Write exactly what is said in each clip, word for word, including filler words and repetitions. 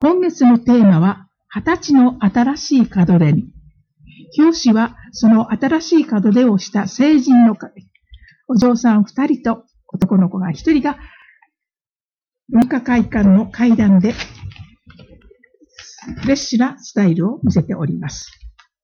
今月のテーマは、二十歳の新しい門出に。表紙は、その新しい門出をした成人の会。お嬢さん二人と男の子が一人が、文化会館の階段で、フレッシュなスタイルを見せております。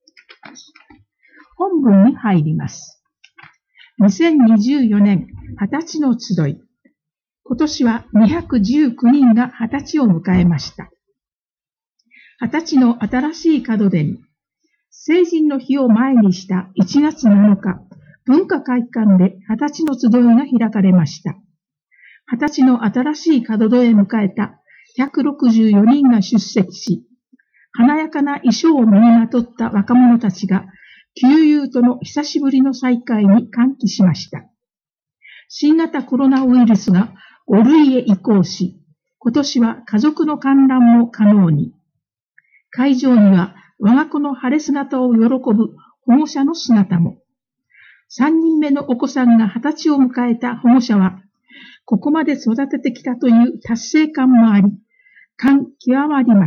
本文に入ります。にせんにじゅうよねん二十歳の集い。今年はにひゃくじゅうきゅうにんが二十歳を迎えました。二十歳の新しい門出に、成人の日を前にしたいちがつなのか、文化会館で二十歳の集いが開かれました。二十歳の新しい門出へ迎えたひゃくろくじゅうよにんが出席し、華やかな衣装を身にまとった若者たちが、旧友との久しぶりの再会に歓喜しました。新型コロナウイルスがごるいへ移行し、今年は家族の観覧も可能に。会場には我が子の晴れ姿を喜ぶ保護者の姿も。三人目のお子さんが二十歳を迎えた保護者は、ここまで育ててきたという達成感もあり、感極まります、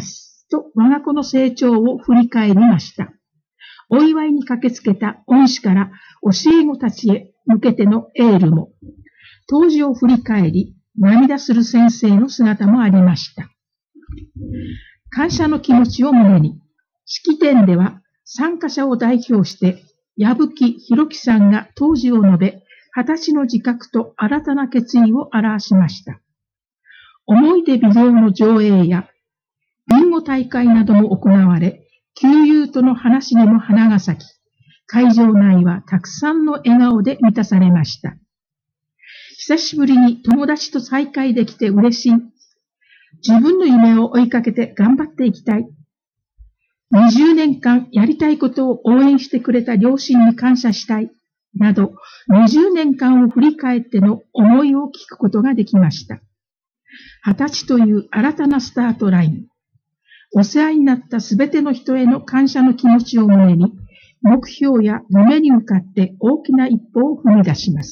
と我が子の成長を振り返りました。お祝いに駆けつけた恩師から教え子たちへ向けてのエールも、当時を振り返り、涙する先生の姿もありました。感謝の気持ちを胸に、式典では参加者を代表して、矢吹弘樹さんが当時を述べ、二十歳の自覚と新たな決意を表しました。思い出ビデオの上映や、ビンゴ大会なども行われ、旧友との話にも花が咲き、会場内はたくさんの笑顔で満たされました。久しぶりに友達と再会できて嬉しい。自分の夢を追いかけて頑張っていきたい。にじゅうねんかんやりたいことを応援してくれた両親に感謝したい。など、にじゅうねんかんを振り返っての思いを聞くことができました。二十歳という新たなスタートライン。お世話になったすべての人への感謝の気持ちを胸に、目標や夢に向かって大きな一歩を踏み出します。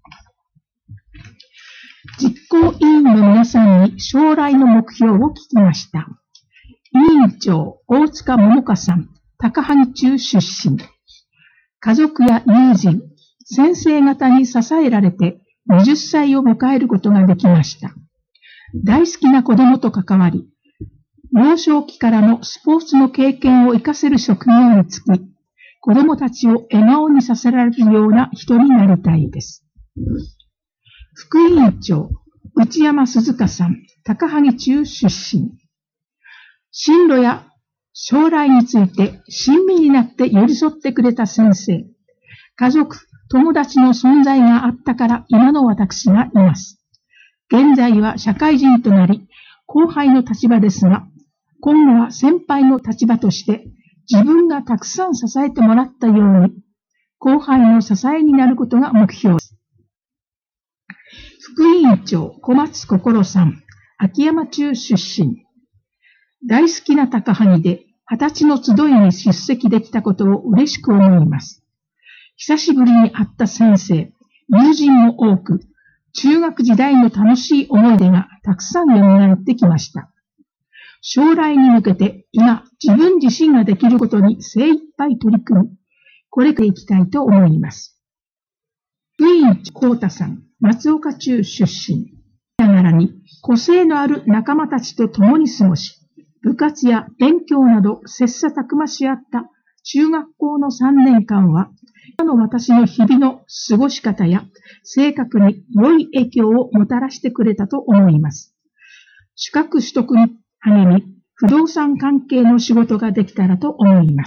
実行委員の皆さんに将来の目標を聞きました。委員長、大塚桃香さん、高萩中出身。家族や友人、先生方に支えられてはたちを迎えることができました。大好きな子供と関わり、幼少期からのスポーツの経験を活かせる職業につき、子供たちを笑顔にさせられるような人になりたいです。副委員長、内山鈴香さん、高萩中出身。進路や将来について親身になって寄り添ってくれた先生。家族、友達の存在があったから今の私がいます。現在は社会人となり、後輩の立場ですが、今後は先輩の立場として自分がたくさん支えてもらったように、後輩の支えになることが目標です。副委員長、小松心さん、秋山中出身。大好きな高萩で二十歳の集いに出席できたことを嬉しく思います。久しぶりに会った先生、友人も多く、中学時代の楽しい思い出がたくさん蘇ってきました。将来に向けて今自分自身ができることに精一杯取り組み、これからいきたいと思います。副委員長、幸太さん、松岡中出身。ながらに個性のある仲間たちと共に過ごし、部活や勉強など切磋琢磨し合った中学校のさんねんかんは、今の私の日々の過ごし方や性格に良い影響をもたらしてくれたと思います。資格取得に励み、不動産関係の仕事ができたらと思います。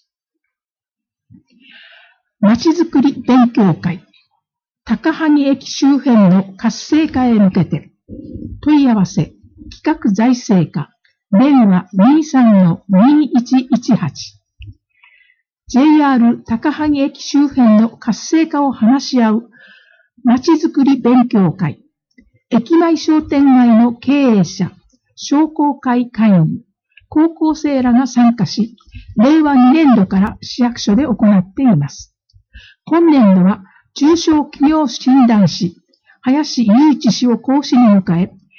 まちづくり勉強会。高萩駅周辺の活性化へ向けて、問い合わせ、企画財政課、電話 にさんのにいちいちはち。ジェイアール 高萩駅周辺の活性化を話し合う、まちづくり勉強会、駅前商店街の経営者、商工会会員、高校生らが参加し、れいわにねんどから市役所で行っています。今年度は、中小企業診断士、林雄一氏を講師に迎え、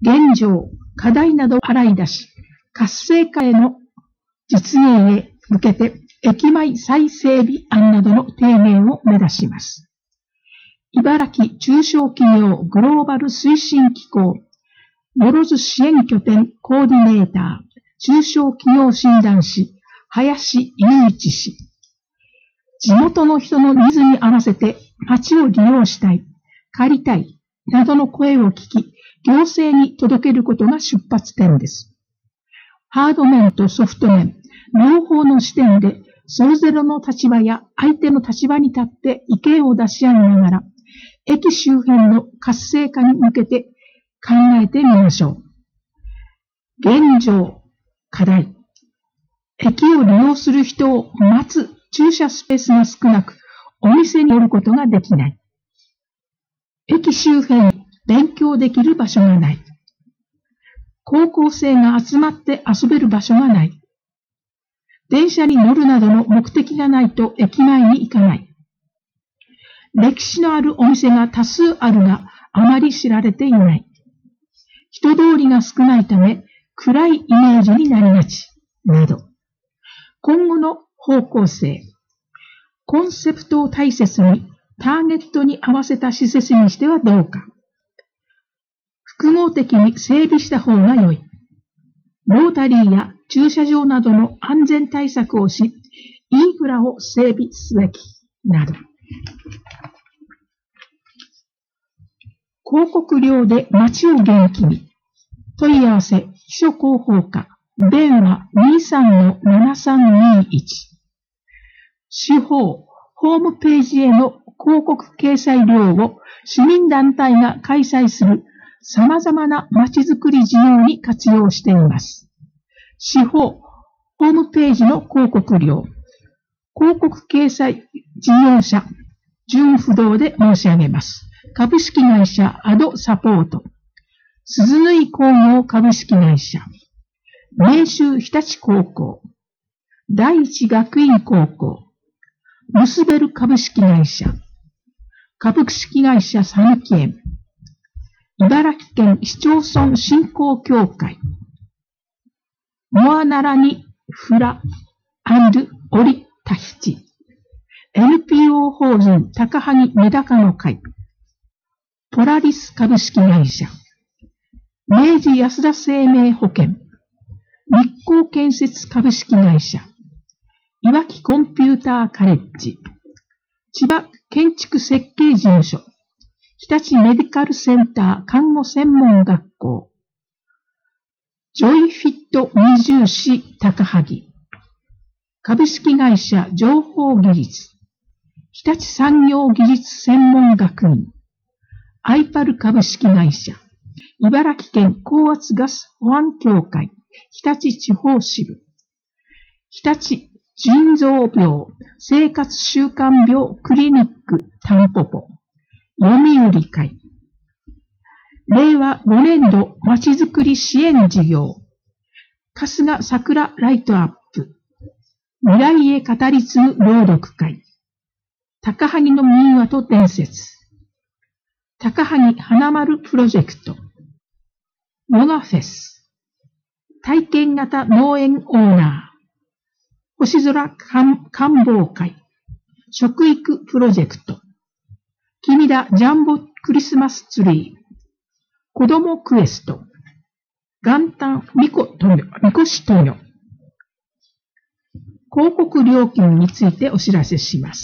現状、課題などを洗い出し、活性化への実現へ向けて、駅前再整備案などの提言を目指します。茨城中小企業グローバル推進機構、よろず支援拠点コーディネーター、中小企業診断士、林雄一氏。地元の人のニーズに合わせて街を利用したい、借りたい、などの声を聞き、行政に届けることが出発点です。ハード面とソフト面、両方の視点で、それぞれの立場や相手の立場に立って意見を出し合いながら、駅周辺の活性化に向けて考えてみましょう。現状、課題。駅を利用する人を待つ駐車スペースが少なく、お店に寄ることができない。駅周辺、勉強できる場所がない。高校生が集まって遊べる場所がない。電車に乗るなどの目的がないと駅前に行かない。歴史のあるお店が多数あるがあまり知られていない。人通りが少ないため暗いイメージになりがち。など。今後の方向性。コンセプトを大切にターゲットに合わせた施設にしてはどうか。複合的に整備した方が良い。ロータリーや駐車場などの安全対策をし、インフラを整備すべき、など。広告料で街を元気に。問い合わせ、秘書広報課、電話 にさんのななさんにいち。手法、ホームページへの広告掲載料を市民団体が開催する様々な街づくり事業に活用しています。手法、ホームページの広告料、広告掲載事業者、純不動で申し上げます。株式会社アドサポート、鈴縫工業株式会社、明秀日立高校、第一学院高校、ムスベル株式会社、株式会社サヌキエン、茨城県市町村振興協会、モアナラニフラアンドオリタヒチ、エヌピーオー 法人高萩メダカの会、ポラリス株式会社、明治安田生命保険、日光建設株式会社、いわきコンピューターカレッジ、千葉建築設計事務所、日立メディカルセンター看護専門学校、ジョイフィットにじゅう市高萩、株式会社情報技術、日立産業技術専門学院、アイパル株式会社、茨城県高圧ガス保安協会、日立地方支部、日立腎臓病生活習慣病クリニックタンポポ、読売会、れいわごねんどまちづくり支援事業、春日桜ライトアップ、未来へ語り継ぐ朗読会、高萩の民話と伝説、高萩花丸プロジェクト、ヨガフェス、体験型農園オーナー、星空観望会、食育プロジェクト、君田ジャンボクリスマスツリー、子どもクエスト、元旦みことよ、みこしとよ。広告料金についてお知らせします。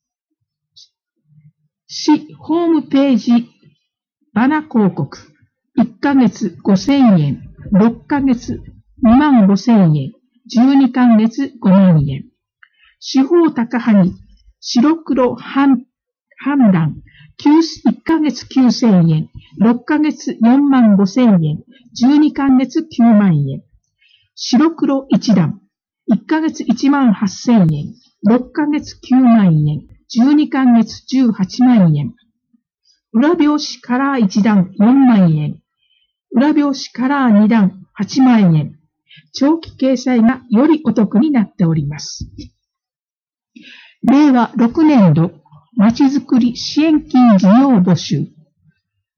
市ホームページバナ広告、いっかげつごせんえん、ろっかげつにまんごせんえん、じゅうにかげつごまんえん。手法高萩、白黒判断、いっかげつきゅうせんえん、ろっかげつよんまんごせんえん、じゅうにかげつきゅうまんえん。白黒一段、いっかげついちまんはっせんえん、ろっかげつきゅうまんえん、じゅうにかげつじゅうはちまんえん。裏表紙カラーいちだんよんまんえん。裏表紙カラーにだんはちまんえん。長期掲載がよりお得になっております。れいわろくねんどまちづくり支援金事業募集。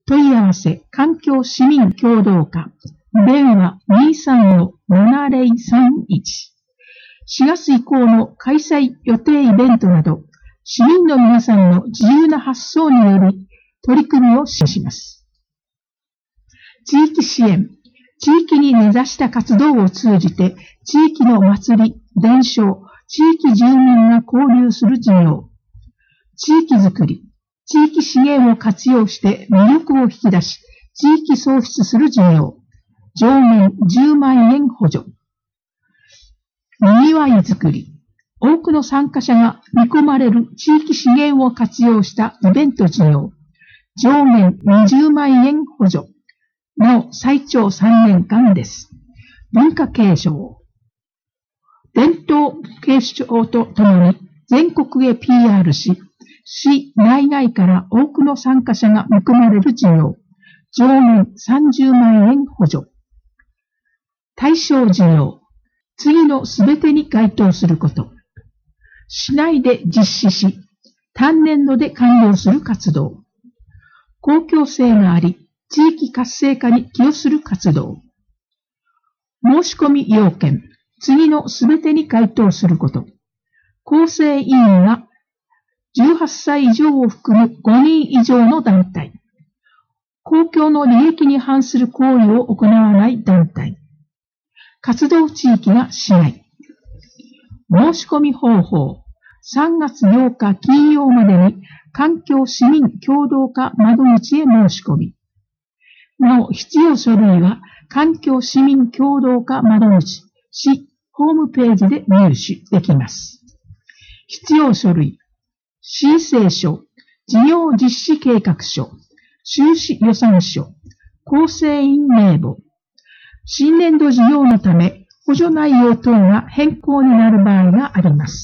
問い合わせ、環境市民協同課、電話 にさんのななぜろさんいち。しがつ以降の開催予定イベントなど、市民の皆さんの自由な発想により取り組みを支援します。地域支援、地域に根ざした活動を通じて、地域の祭り、伝承、地域住民が交流する事業、地域づくり、地域資源を活用して魅力を引き出し、地域創出する事業、上限じゅうまんえん補助、にぎわいづくり、多くの参加者が見込まれる地域資源を活用したイベント事業、上限にじゅうまんえん補助、なお最長さんねんかんです。文化継承、伝統継承とともに全国へ ピーアール し、市内外から多くの参加者が見込まれる事業、上限さんじゅうまんえん補助。対象事業、次のすべてに該当すること。市内で実施し、単年度で完了する活動。公共性があり、地域活性化に寄与する活動。申し込み要件、次のすべてに該当すること。構成委員がじゅうはっさい以上を含むごにん以上の団体。公共の利益に反する行為を行わない団体。活動地域が市内。申し込み方法。さんがつようか金曜までに環境市民協同課窓口へ申し込み。なお、必要書類は環境市民協同課窓口、市ホームページで入手できます。必要書類。申請書、事業実施計画書、収支予算書、構成員名簿。新年度事業のため、補助内容等が変更になる場合があります。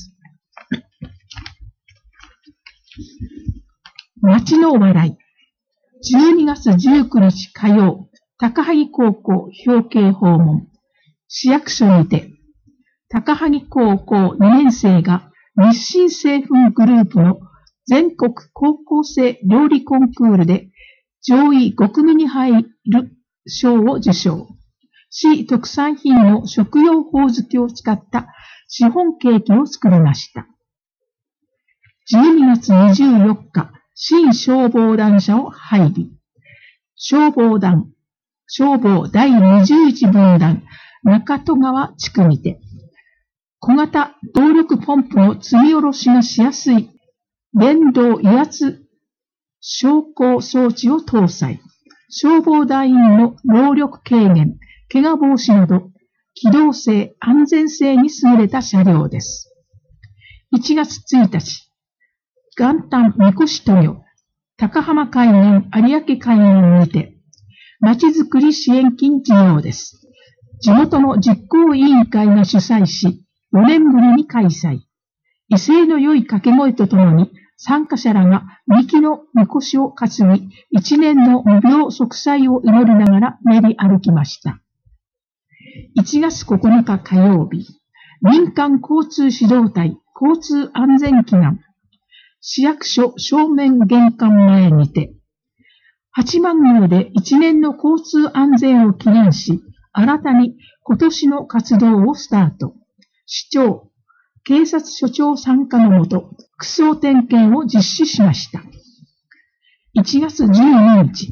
町の笑い。じゅうにがつじゅうくにち火曜、高萩高校表敬訪問。市役所にて、高萩高校にねん生が日清製粉グループの全国高校生料理コンクールで上位ごくみに入る賞を受賞。市特産品の食用ほおずきを使ったシフォンケーキを作りました。じゅうにがつにじゅうよっか、新消防団車を配備。消防団、消防だいにじゅういちぶんだん、中戸川地区にて、小型動力ポンプの積み下ろしがしやすい電動威圧昇降装置を搭載。消防団員の労力軽減、怪我防止など、機動性、安全性に優れた車両です。いちがつついたち、元旦みこし豊、高浜海岸有明海岸にて、まちづくり支援金事業です。地元の実行委員会が主催し、よねんぶりに開催。威勢の良い掛け声とともに、参加者らがみきのみこしを担ぎ、一年の無病息災を祈りながら練り歩きました。いちがつここのか火曜日、民間交通指導隊交通安全祈願、市役所正面玄関前にて、八幡宮で一年の交通安全を祈願し、新たに今年の活動をスタート。市長、警察署長参加のもと、区総点検を実施しました。いちがつじゅうににち、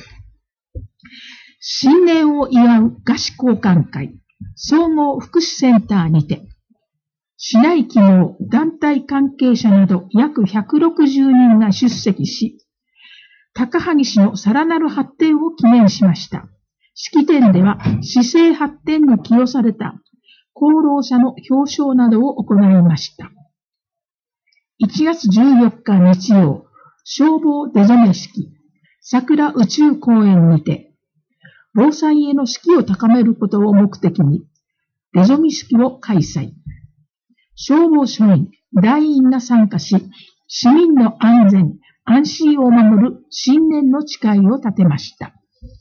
新年を祝う菓子交換会、総合福祉センターにて、市内企業、団体関係者など約ひゃくろくじゅうにんが出席し、高萩市のさらなる発展を記念しました。式典では、市政発展に寄与された功労者の表彰などを行いました。いちがつじゅうよっか日曜、消防出初め式、桜宇宙公園にて、防災への士気を高めることを目的に、出初め式を開催。消防署員、団員が参加し、市民の安全、安心を守る新年の誓いを立てました。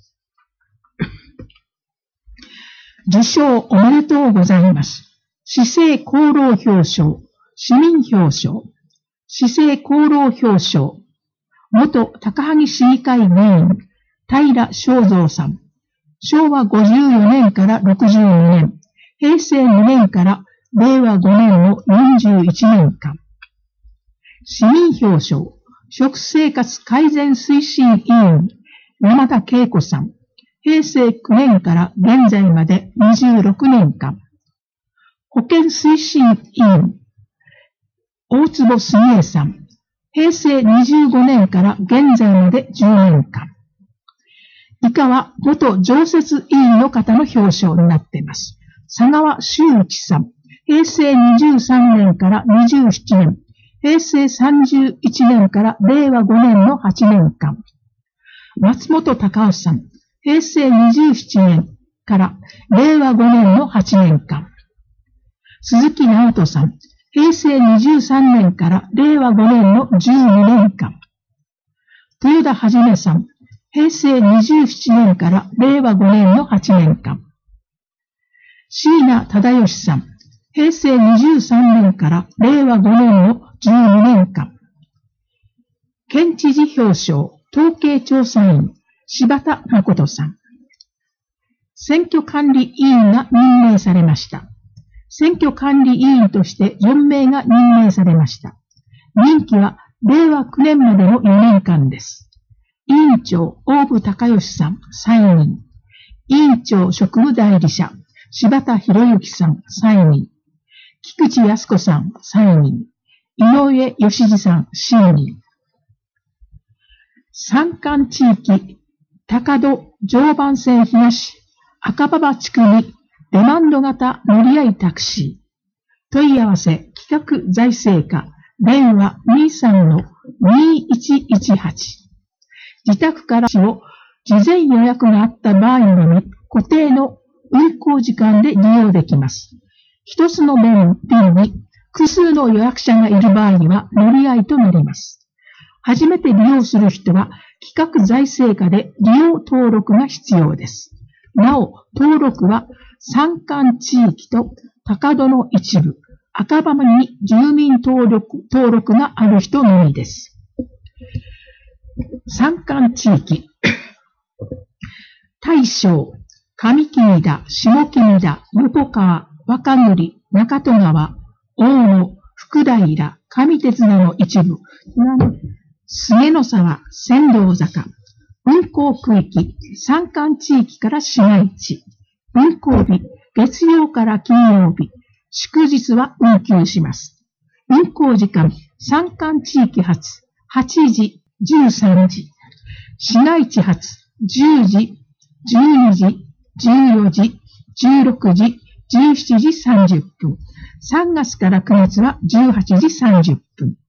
受賞おめでとうございます。市政功労表彰、市民表彰、市政功労表彰、元高萩市議会議員、 平正蔵さん。しょうわごじゅうよねんからろくじゅうにねん、へいせいにねんかられいわごねんのよんじゅういちねんかん。市民表彰、食生活改善推進委員、山田恵子さん。へいせいきゅうねんから現在までにじゅうろくねんかん。保健推進委員、大坪澄江さん。へいせいにじゅうごねんから現在までじゅうねんかん。以下は元常設委員の方の表彰になっています。佐川修一さん。へいせいにじゅうさんねんからにじゅうななねん。へいせいさんじゅういちねんかられいわごねんのはちねんかん。松本隆夫さん。へいせいにじゅうななねんかられいわごねんのはちねんかん。鈴木直人さん。へいせいにじゅうさんねんかられいわごねんのじゅうにねんかん。豊田はじめさん。へいせいにじゅうななねんかられいわごねんのはちねんかん。椎名忠義さん。へいせいにじゅうさんねんかられいわごねんのじゅうにねんかん。県知事表彰、統計調査員、柴田誠さん。選挙管理委員が任命されました。選挙管理委員としてよんめいが任命されました。任期はれいわきゅうねんまでのよねんかんです。委員長、大部隆義さん、さんいにん。委員長、職務代理者、柴田博之さん、さんいにん。菊池康子さん、さんいにん。井上義次さん、よんいにん。山間地域、高戸常磐線東、赤馬場地区にデマンド型乗り合いタクシー。問い合わせ、企画財政課、電話にじゅうさんのにいちいちはち。自宅からを事前予約があった場合のみ固定の運行時間で利用できます。一つの便に複数の予約者がいる場合には乗り合いとなります。初めて利用する人は企画財政課で利用登録が必要です。なお、登録は山間地域と高戸の一部、赤羽に住民登録、登録がある人のみです。山間地域、大正、上木田、下木田、横川、若栗、中戸川、大野、福平、上手綱の一部、菅野沢、仙道坂、運行区域、山間地域から市街地、運行日、月曜から金曜日、祝日は運休します。運行時間、山間地域発、はちじ、じゅうさんじ、市街地発、じゅうじ、じゅうにじ、じゅうよじ、じゅうろくじ、じゅうしちじさんじゅっぷん。さんがつからくがつはじゅうはちじさんじゅっぷん。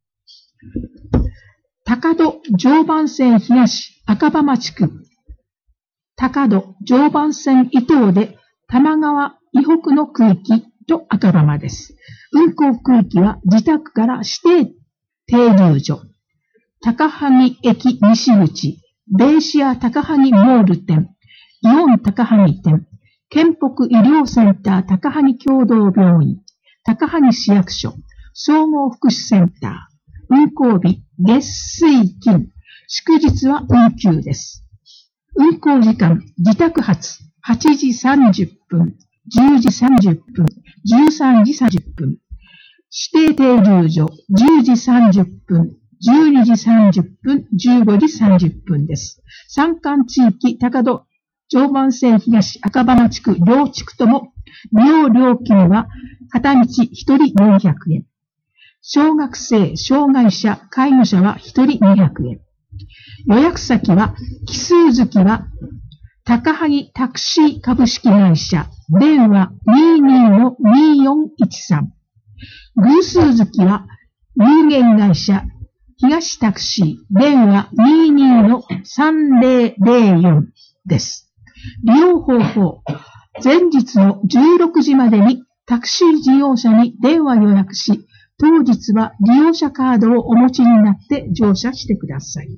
高戸常磐線東赤羽地区。高戸常磐線伊東で玉川以北の区域と赤羽です。運行区域は自宅から指定停留所。高萩駅西口、ベイシア高萩モール店、イオン高萩店、県北医療センター高萩共同病院、高萩市役所、総合福祉センター、運行日、月水金、祝日は運休です。運行時間、自宅発、はちじさんじゅっぷん、じゅうじさんじゅっぷん、じゅうさんじさんじゅっぷん、指定停留所、じゅうじさんじゅっぷん、じゅうにじさんじゅっぷん、じゅうごじさんじゅっぷんです。山間地域、高戸、常磐線東赤羽地区、両地区とも、利用料金は片道ひとりよんひゃくえん。小学生、障害者、介護者はひとりにひゃくえん。予約先は、奇数月は、高萩タクシー株式会社、電話 にじゅうにのによんいちさん。偶数月は、有限会社、東タクシー、電話 にじゅうにのさんぜろぜろよん です。利用方法、前日のじゅうろくじまでにタクシー事業者に電話予約し、当日は利用者カードをお持ちになって乗車してください。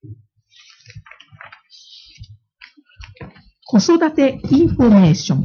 子育てインフォメーション。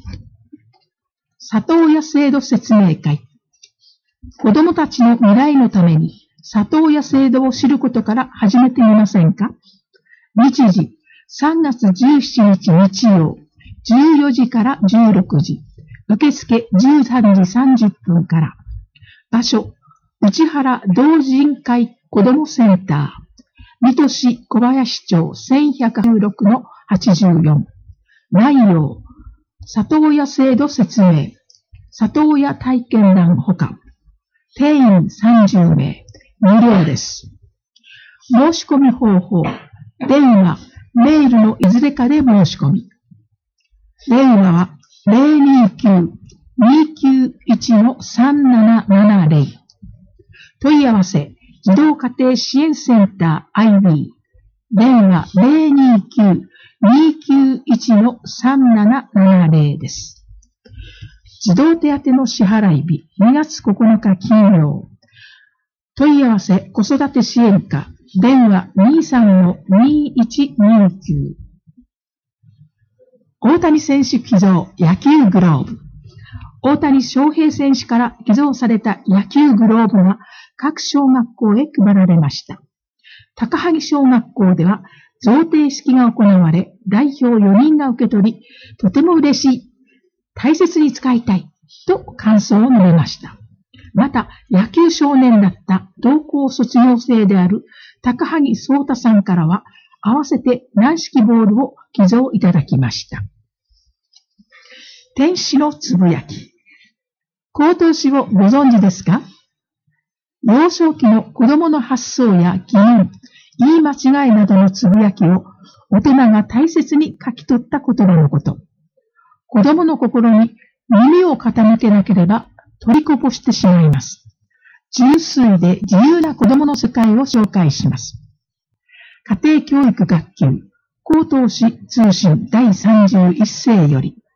里親制度説明会。子供たちの未来のために里親制度を知ることから始めてみませんか？日時、 さんがつじゅうしちにち日曜、じゅうよじからじゅうろくじ、受付じゅうさんじさんじゅっぷんから。場所、内原同人会子どもセンター、水戸市小林町せんひゃくじゅうろくのはちじゅうよん。内容、里親制度説明、里親体験談ほか。定員さんじゅうめい、無料です。申し込み方法、電話、メールのいずれかで申し込み。電話は ゼロにきゅう にきゅういち さんななななゼロ。問い合わせ、児童家庭支援センター アイビー。電話 ゼロにきゅう にきゅういち さんななななゼロ です。児童手当の支払い日、にがつここのか金曜。問い合わせ、子育て支援課、電話 にさんのにいちにきゅう。大谷選手寄贈野球グローブ。大谷翔平選手から寄贈された野球グローブが各小学校へ配られました。高萩小学校では贈呈式が行われ、代表よにんが受け取り、とても嬉しい、大切に使いたい、と感想を述べました。また、野球少年だった同校卒業生である高萩壮太さんからは、合わせて軟式ボールを寄贈いただきました。天使のつぶやき。口頭詩をご存知ですか？幼少期の子供の発想や疑問、言い間違いなどのつぶやきを大人が大切に書き取った言葉のこと。子供の心に耳を傾けなければ取りこぼしてしまいます。純粋で自由な子供の世界を紹介します。家庭教育学級口頭詩通信だいさんじゅういっせいより。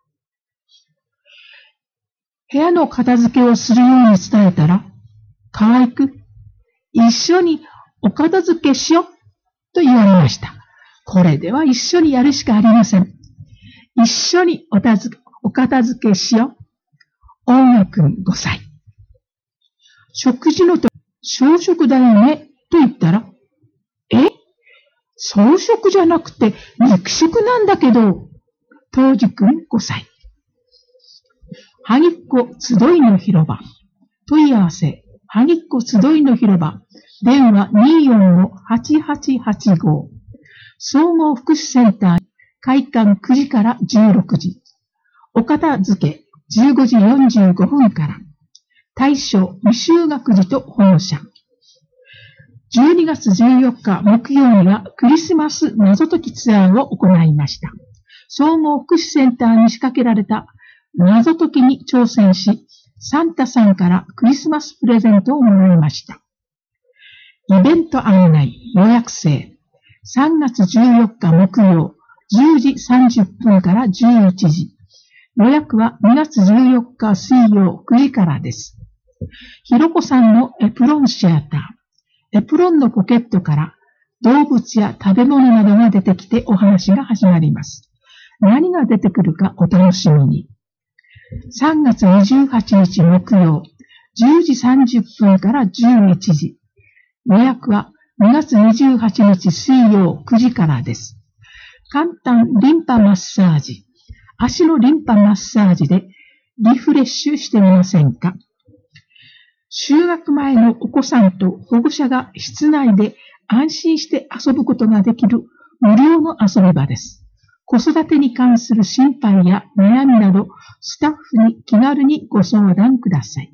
部屋の片付けをするように伝えたら、可愛く、一緒にお片付けしようと言われました。これでは一緒にやるしかありません。一緒におたずお片付けしよう。大賀くんごさい。食事のと小食だよねと言ったら、え？草食じゃなくて肉食なんだけど。当時くんごさい。萩っ子集いの広場。問い合わせ、萩っ子集いの広場。電話 にーよんご はちはちはちご。総合福祉センター、開館くじからじゅうろくじ。お片付け、じゅうごじよんじゅうごふんから。対象、未就学児と保護者。じゅうにがつじゅうよっか木曜にはクリスマス謎解きツアーを行いました。総合福祉センターに仕掛けられた謎解きに挑戦し、サンタさんからクリスマスプレゼントをもらいました。イベント案内予約制。さんがつじゅうよっか木曜、じゅうじさんじゅっぷんからじゅういちじ。予約はにがつじゅうよっか水曜くじからです。ひろこさんのエプロンシアター。エプロンのポケットから動物や食べ物などが出てきてお話が始まります。何が出てくるかお楽しみに。さんがつにじゅうはちにち木曜、じゅうじさんじゅっぷんからじゅういちじ。予約はにがつにじゅうはちにち水曜くじからです。簡単リンパマッサージ。足のリンパマッサージでリフレッシュしてみませんか？就学前のお子さんと保護者が室内で安心して遊ぶことができる無料の遊び場です。子育てに関する心配や悩みなど、スタッフに気軽にご相談ください。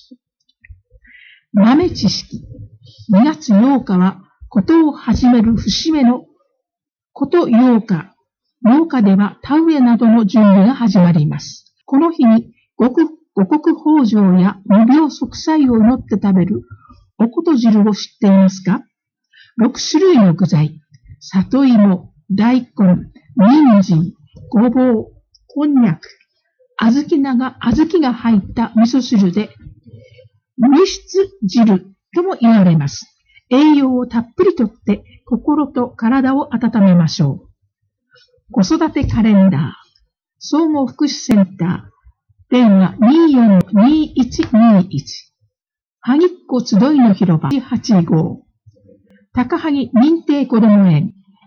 豆知識。にがつようかは、ことを始める節目のことようか。ようかでは田植えなどの準備が始まります。この日に五穀、五穀豊穣や無病息災を祈って食べるおこと汁を知っていますか？ろくしゅるいの具材、里芋、大根、人参、ごぼう、こんにゃく、小豆が、小豆が入った味噌汁で、無質汁とも言われます。栄養をたっぷりとって心と体を温めましょう。子育てカレンダー、総合福祉センター、電話 にーよんのにいちにいち、萩っ子集いの広場はちご、高萩認定こども園、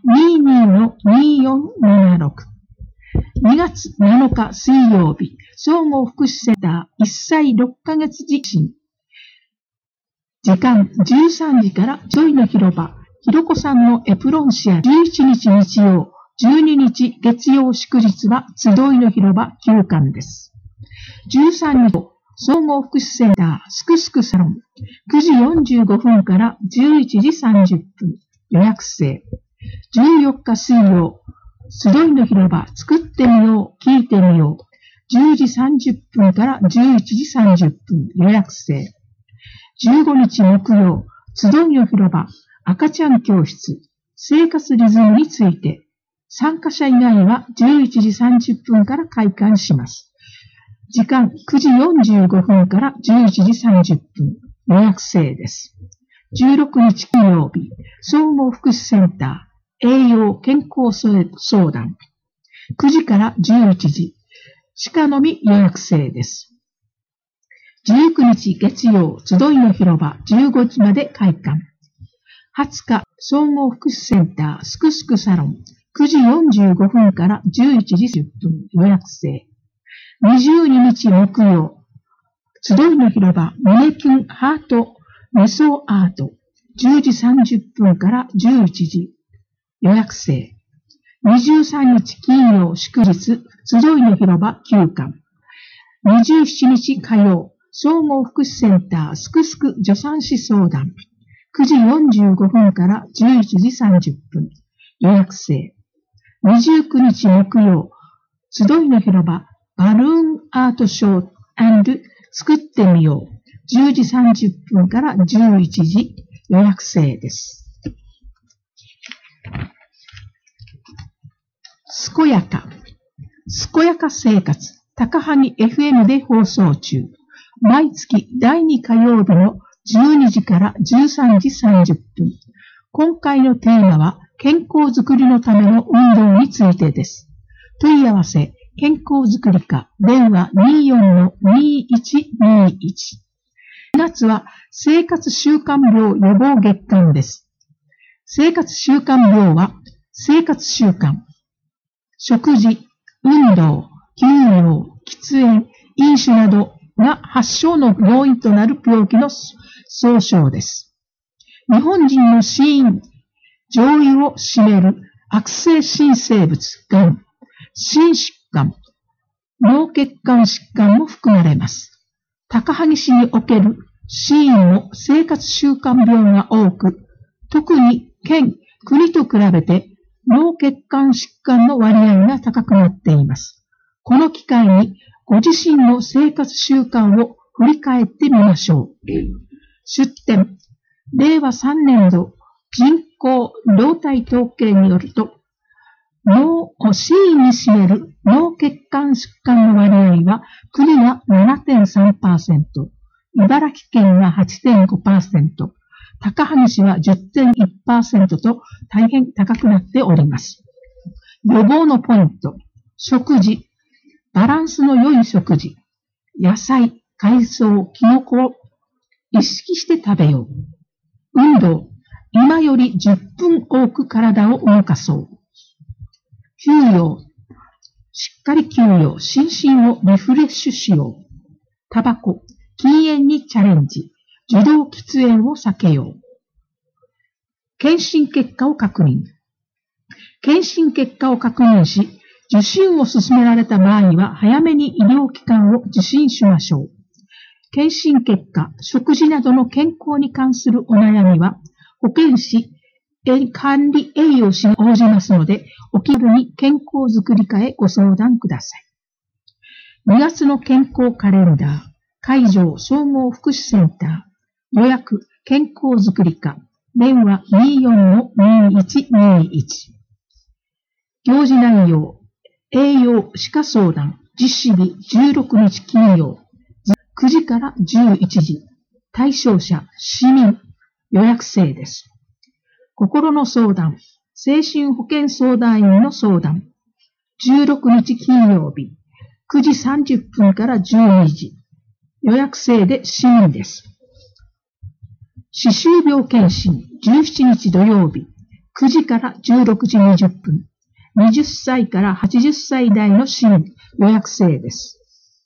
にじゅうにのによんななろく。にがつなのか水曜日、総合福祉センターいっさいろっかげつ地震。時間じゅうさんじから集いの広場、ひろこさんのエプロンシアじゅういちにち日曜、じゅうににち月曜祝日は集いの広場休館です。じゅうさんにち総合福祉センターすくすくサロンくじよんじゅうごふんからじゅういちじさんじゅっぷん予約制。じゅうよっか水曜、集いの広場作ってみよう、聞いてみよう。じゅうじさんじゅっぷんからじゅういちじさんじゅっぷん予約制。じゅうごにち木曜、集いの広場赤ちゃん教室生活リズムについて。参加者以外はじゅういちじさんじゅっぷんから開館します。時間くじよんじゅうごふんからじゅういちじさんじゅっぷん予約制です。じゅうろくにち金曜日、総合福祉センター栄養健康相談くじからじゅういちじ鹿のみ予約制です。じゅうくにち月曜、集いの広場じゅうごじまで開館。はつか、総合福祉センターすくすくサロンくじよんじゅうごふんからじゅういちじじゅっぷん予約制。にじゅうににち木曜、集いの広場胸キュンハートメソアートじゅうじさんじゅっぷんからじゅういちじ予約制。にじゅうさんにち金曜祝日、集いの広場休館。にじゅうしちにち火曜、総合福祉センターすくすく助産師相談くじよんじゅうごふんからじゅういちじさんじゅっぷん予約制。にじゅうくにち木曜、集いの広場バルーンアートショー&作ってみようじゅうじさんじゅっぷんからじゅういちじ予約制です。すこやかすこやか生活高萩 エフエム で放送中。毎月だいに火曜日のじゅうにじからじゅうさんじさんじゅっぷん。今回のテーマは健康づくりのための運動についてです。問い合わせ、健康づくり課、電話 にじゅうよんのにいちにいち。にがつは生活習慣病予防月間です。生活習慣病は生活習慣、食事、運動、休養、喫煙、飲酒などが発症の要因となる病気の総称です。日本人の死因、上位を占める悪性新生物、がん、心疾患、脳血管疾患も含まれます。高萩市における死因の生活習慣病が多く、特に県、国と比べて脳血管疾患の割合が高くなっています。この機会にご自身の生活習慣を振り返ってみましょう。出典、れいわさんねんど人口動態統計によると、脳を死因に占める脳血管疾患の割合は、国が ななてんさんパーセント、茨城県は はちてんごパーセント、高萩市は じゅってんいちパーセント と大変高くなっております。予防のポイント、食事、バランスの良い食事、野菜、海藻、キノコを意識して食べよう。運動、今よりじゅっぷん多く体を動かそう。休養、しっかり休養、心身をリフレッシュしよう。タバコ、禁煙にチャレンジ、受動喫煙を避けよう。検診結果を確認。検診結果を確認し、受診を勧められた場合は早めに医療機関を受診しましょう。検診結果、食事などの健康に関するお悩みは、保健師、管理栄養士が応じますので、お気軽に健康づくり課へご相談ください。にがつの健康カレンダー、会場総合福祉センター、予約健康づくり課、電話 にじゅうよんのにいちにいち。行事内容、栄養歯科相談、実施日じゅうろくにち金曜、くじからじゅういちじ、対象者、市民、予約制です。心の相談、精神保健相談員の相談、じゅうろくにち金曜日、くじさんじゅっぷんからじゅうにじ、予約制で市民です。歯周病検診、じゅうしちにち土曜日、 くじからじゅうろくじにじゅっぷん、はたちからはちじゅっさい代の市民予約制です。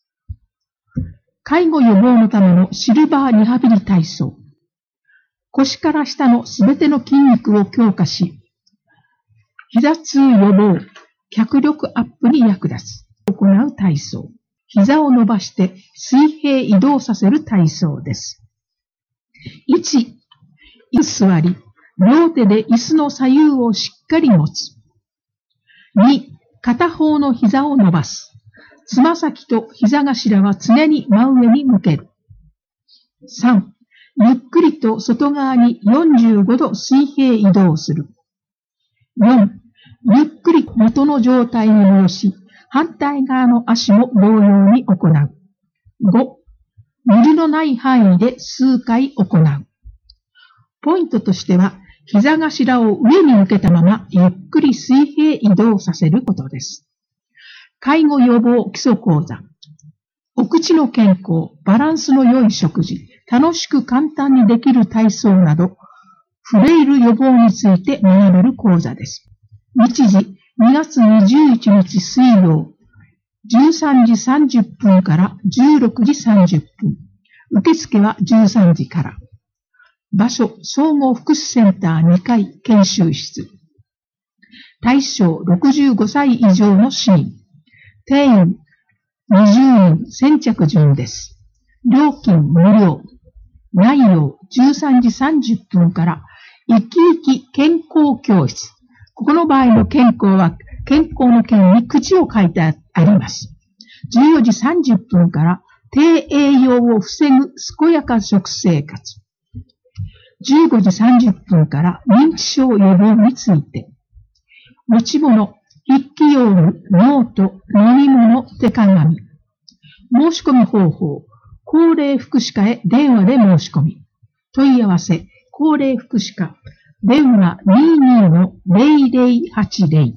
介護予防のためのシルバーリハビリ体操。腰から下のすべての筋肉を強化し、膝痛予防、脚力アップに役立つ。行う体操。膝を伸ばして水平移動させる体操です。いち、椅子座り、両手で椅子の左右をしっかり持つ。に、片方の膝を伸ばす。つま先と膝頭は常に真上に向ける。さん、ゆっくりと外側によんじゅうごど水平移動する。よん、ゆっくり元の状態に戻し、反対側の足も同様に行う。ご、無理のない範囲で数回行う。ポイントとしては、膝頭を上に向けたままゆっくり水平移動させることです。介護予防基礎講座。お口の健康、バランスの良い食事、楽しく簡単にできる体操など、フレイル予防について学べる講座です。日時、にがつにじゅういちにち水曜、じゅうさんじさんじゅっぷんからじゅうろくじさんじゅっぷん。受付はじゅうさんじから。場所、総合福祉センターにかい研修室。対象ろくじゅうごさい以上の市民。定員にじゅうにん先着順です。料金無料。内容じゅうさんじさんじゅっぷんから生き生き健康教室。ここの場合の健康は健康の健に口を書いてあります。じゅうよじさんじゅっぷんから低栄養を防ぐ健やか食生活。じゅうごじさんじゅっぷんから認知症予防について。持ち物、筆記用具、ノート、飲み物、手鏡。申し込み方法、高齢福祉課へ電話で申し込み。問い合わせ、高齢福祉課、電話 にじゅうに のゼロゼロはちゼロ。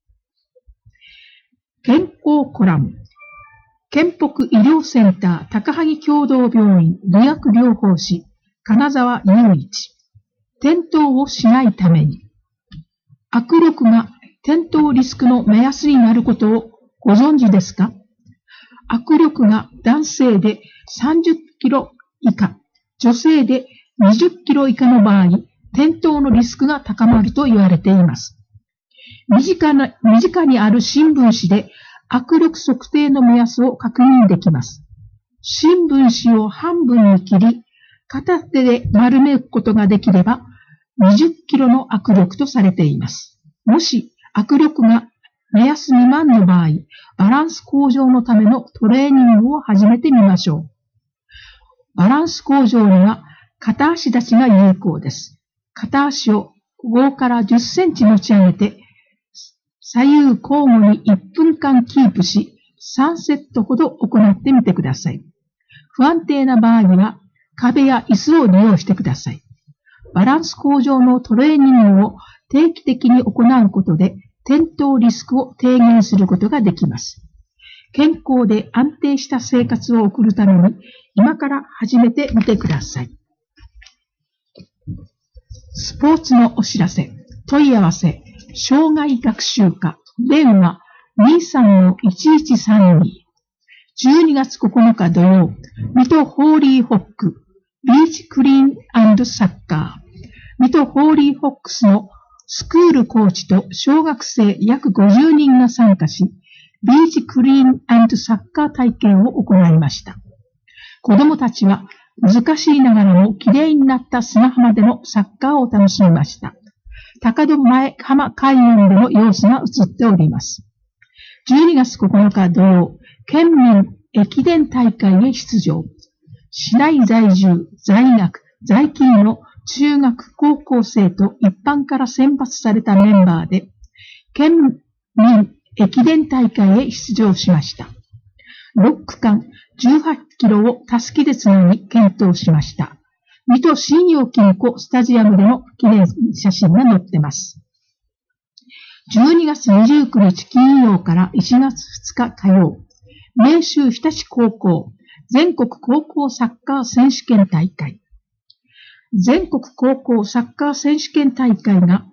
健康コラム。健北医療センター高萩共同病院理学療法士金沢雄一。転倒をしないために。握力が転倒リスクの目安になることをご存知ですか？握力が男性でさんじゅっキロ以下、女性でにじゅっキロ以下の場合、転倒のリスクが高まると言われています。身近な、身近にある新聞紙で握力測定の目安を確認できます。新聞紙を半分に切り、片手で丸めることができれば、にじゅっキロの握力とされています。もし、握力が目安未満の場合、バランス向上のためのトレーニングを始めてみましょう。バランス向上には片足立ちが有効です。片足をごからじゅっセンチ持ち上げて、左右交互にいっぷんかんキープし、さんセットほど行ってみてください。不安定な場合には壁や椅子を利用してください。バランス向上のトレーニングを定期的に行うことで、転倒リスクを低減することができます。健康で安定した生活を送るために、今から始めてみてください。スポーツのお知らせ、問い合わせ、障害学習課、電話 にさんのいちいちさんに。じゅうにがつここのか土曜、水戸ホーリーホック、ビーチクリーン&サッカー。水戸ホーリーホックスのスクールコーチと小学生約ごじゅうにんが参加し、ビーチクリーン&サッカー体験を行いました。子供たちは難しいながらもきれいになった砂浜でのサッカーを楽しみました。高戸前浜海岸での様子が映っております。じゅうにがつここのか土曜、県民駅伝大会へ出場。市内在住、在学、在勤の中学、高校生と一般から選抜されたメンバーで、県民駅伝大会へ出場しました。ろっくかんじゅうはちキロをたすきでつなぎ健闘しました。水戸信用金庫スタジアムでの記念写真が載ってます。じゅうにがつにじゅうくにち金曜からいちがつふつか火曜、明秀日立高校全国高校サッカー選手権大会。全国高校サッカー選手権大会が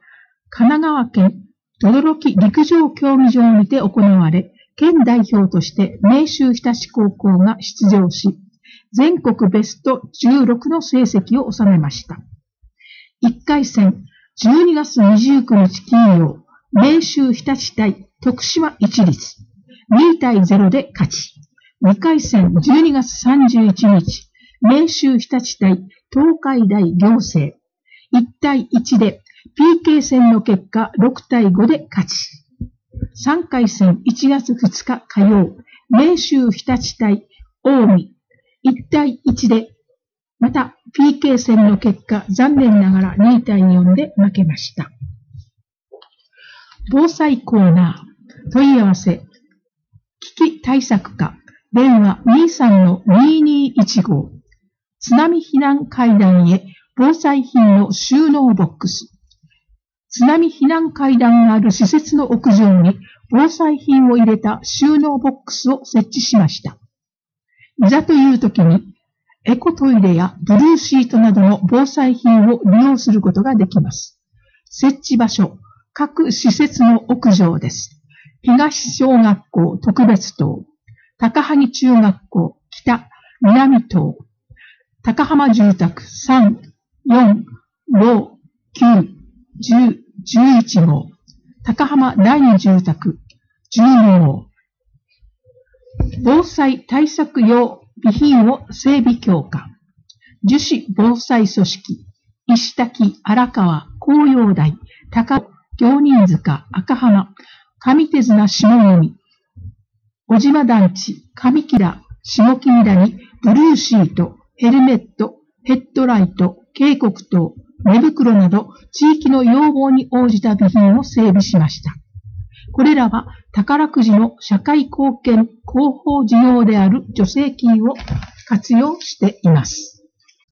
神奈川県等々力陸上競技場にて行われ、県代表として明秀日立高校が出場し、全国ベストじゅうろくの成績を収めました。いっかい戦、じゅうにがつにじゅうくにち金曜、明秀日立対徳島一律、にたいゼロで勝ち、にかい戦、じゅうにがつさんじゅういちにち、明秀日立対東海大行政、いちたいいちで ピーケー 戦の結果ろくたいごで勝ち、さんかい戦いちがつふつか火曜、明秀日立対近江、いちたいいちで、また ピーケー 戦の結果残念ながらにたいよんで負けました。防災コーナー、問い合わせ、危機対策課、電話 にさんのににいちご、津波避難階段へ防災品の収納ボックス。津波避難階段がある施設の屋上に防災品を入れた収納ボックスを設置しました。いざという時にエコトイレやブルーシートなどの防災品を利用することができます。設置場所、各施設の屋上です。東小学校特別棟、高萩中学校北南棟、高浜住宅さん、よん、ご、きゅう、じゅう、じゅういちごう、高浜第二住宅じゅうにごう。防災対策用備品を整備強化。樹脂防災組織、石滝、荒川、紅葉台、高行人塚、赤浜、上手綱下組、小島団地、上木田、下木田にブルーシート、ヘルメット、ヘッドライト、警告灯、寝袋など地域の要望に応じた備品を整備しました。これらは宝くじの社会貢献広報事業である助成金を活用しています。